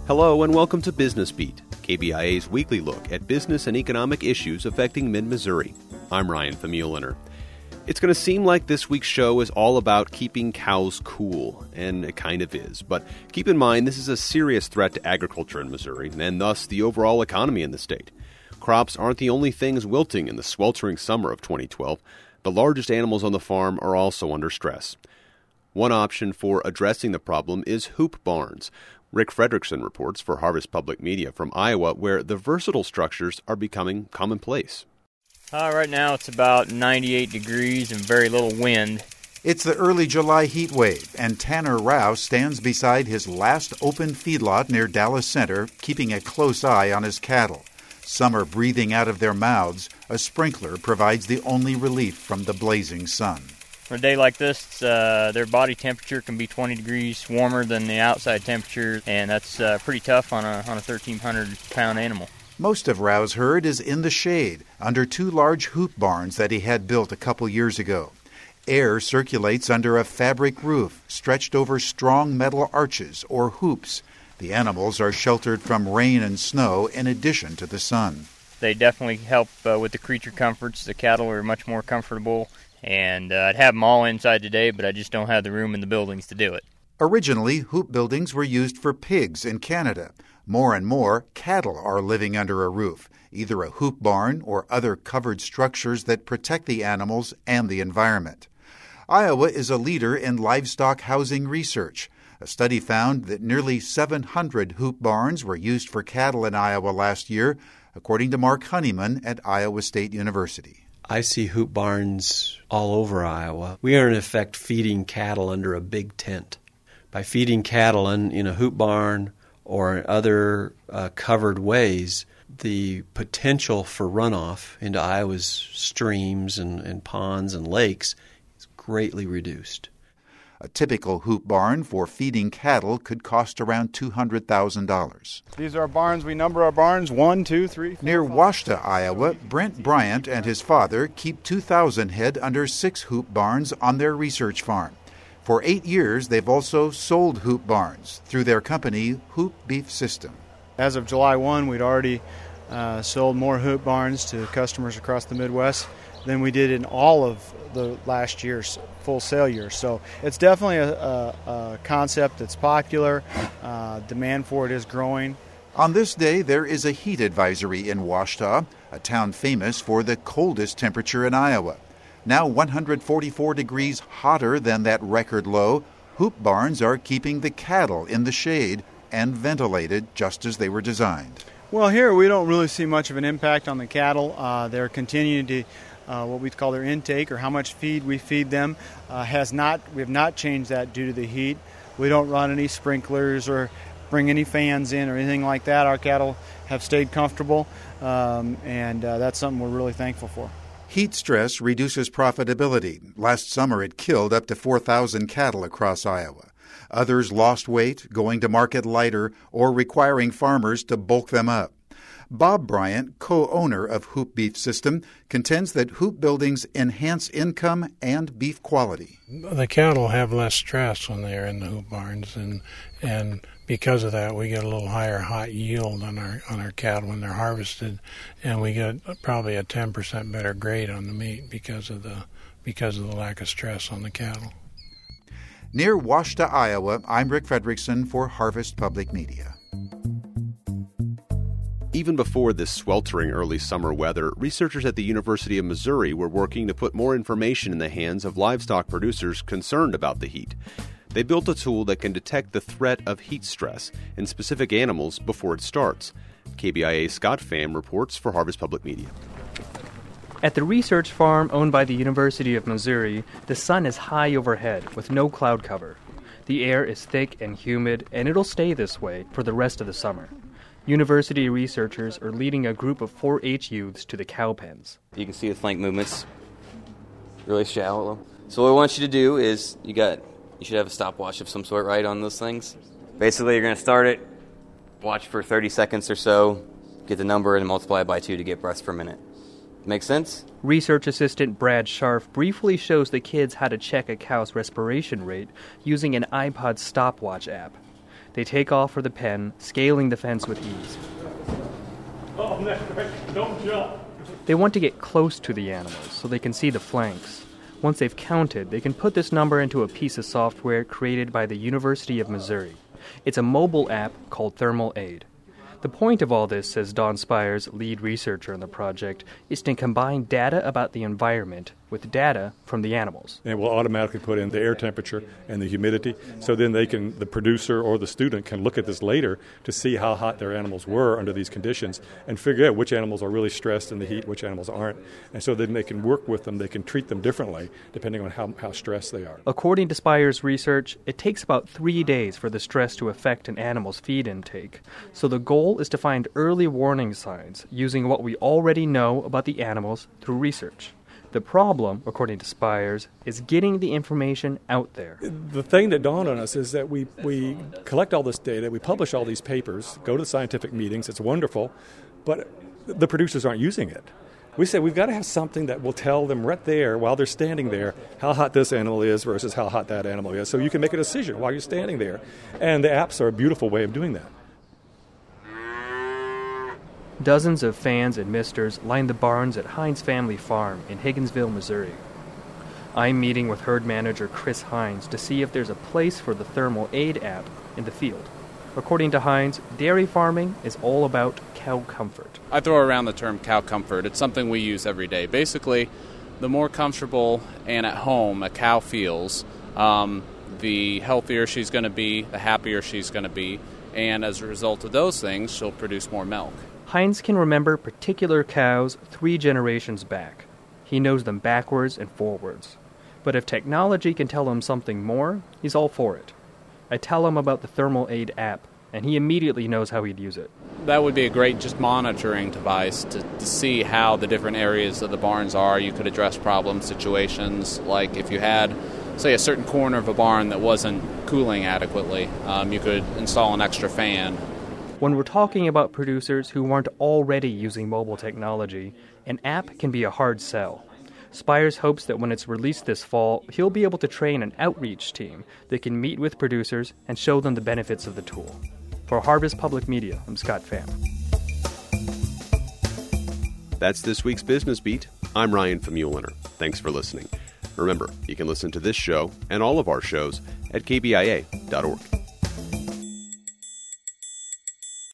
Hello and welcome to Business Beat, KBIA's weekly look at business and economic issues affecting mid-Missouri. I'm Ryan Famuliner. It's going to seem like this week's show is all about keeping cows cool, and it kind of is. But keep in mind, this is a serious threat to agriculture in Missouri, and thus the overall economy in the state. Crops aren't the only things wilting in the sweltering summer of 2012. The largest animals on the farm are also under stress. One option for addressing the problem is hoop barns. Rick Fredrickson reports for Harvest Public Media from Iowa, where the versatile structures are becoming commonplace. Right now it's about 98 degrees and very little wind. It's the early July heat wave, and Tanner Rao stands beside his last open feedlot near Dallas Center, keeping a close eye on his cattle. Some are breathing out of their mouths. A sprinkler provides the only relief from the blazing sun. For a day like this, their body temperature can be 20 degrees warmer than the outside temperature, and that's pretty tough on a 1,300-pound animal. Most of Rao's herd is in the shade, under two large hoop barns that he had built a couple years ago. Air circulates under a fabric roof, stretched over strong metal arches or hoops. The animals are sheltered from rain and snow in addition to the sun. They definitely help with the creature comforts. The cattle are much more comfortable. And I'd have them all inside today, but I just don't have the room in the buildings to do it. Originally, hoop buildings were used for pigs in Canada. More and more, cattle are living under a roof, either a hoop barn or other covered structures that protect the animals and the environment. Iowa is a leader in livestock housing research. A study found that nearly 700 hoop barns were used for cattle in Iowa last year, according to Mark Honeyman at Iowa State University. I see hoop barns all over Iowa. We are, in effect, feeding cattle under a big tent. By feeding cattle in a hoop barn or other covered ways, the potential for runoff into Iowa's streams and ponds and lakes is greatly reduced. A typical hoop barn for feeding cattle could cost around $200,000. These are our barns. We number our barns 1, 2, 3, 4, Near 5. Washta, Iowa, Brent Bryant and his father keep 2,000 head under 6 hoop barns on their research farm. For 8 years, they've also sold hoop barns through their company, Hoop Beef System. As of July 1, we'd already sold more hoop barns to customers across the Midwest than we did in all of the last year's full sale year. So it's definitely a concept that's popular. Demand for it is growing. On this day, there is a heat advisory in Washta, a town famous for the coldest temperature in Iowa. Now 144 degrees hotter than that record low, hoop barns are keeping the cattle in the shade and ventilated just as they were designed. Well, here we don't really see much of an impact on the cattle. They're continuing to what we call their intake, or how much feed we feed them, we have not changed that due to the heat. We don't run any sprinklers or bring any fans in or anything like that. Our cattle have stayed comfortable, and that's something we're really thankful for. Heat stress reduces profitability. Last summer it killed up to 4,000 cattle across Iowa. Others lost weight, going to market lighter, or requiring farmers to bulk them up. Bob Bryant, co-owner of Hoop Beef System, contends that hoop buildings enhance income and beef quality. The cattle have less stress when they are in the hoop barns, and because of that, we get a little higher hot yield on our cattle when they're harvested, and we get probably a 10% better grade on the meat because of the lack of stress on the cattle. Near Washta, Iowa, I'm Rick Fredrickson for Harvest Public Media. Even before this sweltering early summer weather, researchers at the University of Missouri were working to put more information in the hands of livestock producers concerned about the heat. They built a tool that can detect the threat of heat stress in specific animals before it starts. KBIA's Scott Pham reports for Harvest Public Media. At the research farm owned by the University of Missouri, the sun is high overhead with no cloud cover. The air is thick and humid, and it'll stay this way for the rest of the summer. University researchers are leading a group of 4-H youths to the cow pens. You can see the flank movements, really shallow. So what I want you to do is you should have a stopwatch of some sort, right, on those things. Basically, you're going to start it, watch for 30 seconds or so, get the number, and multiply it by 2 to get breaths per minute. Make sense? Research assistant Brad Scharf briefly shows the kids how to check a cow's respiration rate using an iPod stopwatch app. They take off for the pen, scaling the fence with ease. Oh, that's right. Don't jump. They want to get close to the animals so they can see the flanks. Once they've counted, they can put this number into a piece of software created by the University of Missouri. It's a mobile app called Thermal Aid. The point of all this, says Don Spires, lead researcher in the project, is to combine data about the environment with data from the animals. And it will automatically put in the air temperature and the humidity, so then the producer or the student can look at this later to see how hot their animals were under these conditions and figure out which animals are really stressed in the heat, which animals aren't. And so then they can work with them, they can treat them differently depending on how stressed they are. According to Spires' research, it takes about 3 days for the stress to affect an animal's feed intake. So the goal is to find early warning signs using what we already know about the animals through research. The problem, according to Spires, is getting the information out there. The thing that dawned on us is that we collect all this data, we publish all these papers, go to scientific meetings, it's wonderful, but the producers aren't using it. We said we've got to have something that will tell them right there while they're standing there how hot this animal is versus how hot that animal is, so you can make a decision while you're standing there. And the apps are a beautiful way of doing that. Dozens of fans and misters line the barns at Hines Family Farm in Higginsville, Missouri. I'm meeting with herd manager Chris Hines to see if there's a place for the Thermal Aid app in the field. According to Hines, dairy farming is all about cow comfort. I throw around the term cow comfort. It's something we use every day. Basically, the more comfortable and at home a cow feels, the healthier she's going to be, the happier she's going to be, and as a result of those things, she'll produce more milk. Hines can remember particular cows 3 generations back. He knows them backwards and forwards. But if technology can tell him something more, he's all for it. I tell him about the Thermal Aid app, and he immediately knows how he'd use it. That would be a great just monitoring device to see how the different areas of the barns are. You could address problem situations, like if you had, say, a certain corner of a barn that wasn't cooling adequately, you could install an extra fan. When we're talking about producers who aren't already using mobile technology, an app can be a hard sell. Spires hopes that when it's released this fall, he'll be able to train an outreach team that can meet with producers and show them the benefits of the tool. For Harvest Public Media, I'm Scott Pham. That's this week's Business Beat. I'm Ryan Famuliner. Thanks for listening. Remember, you can listen to this show and all of our shows at kbia.org.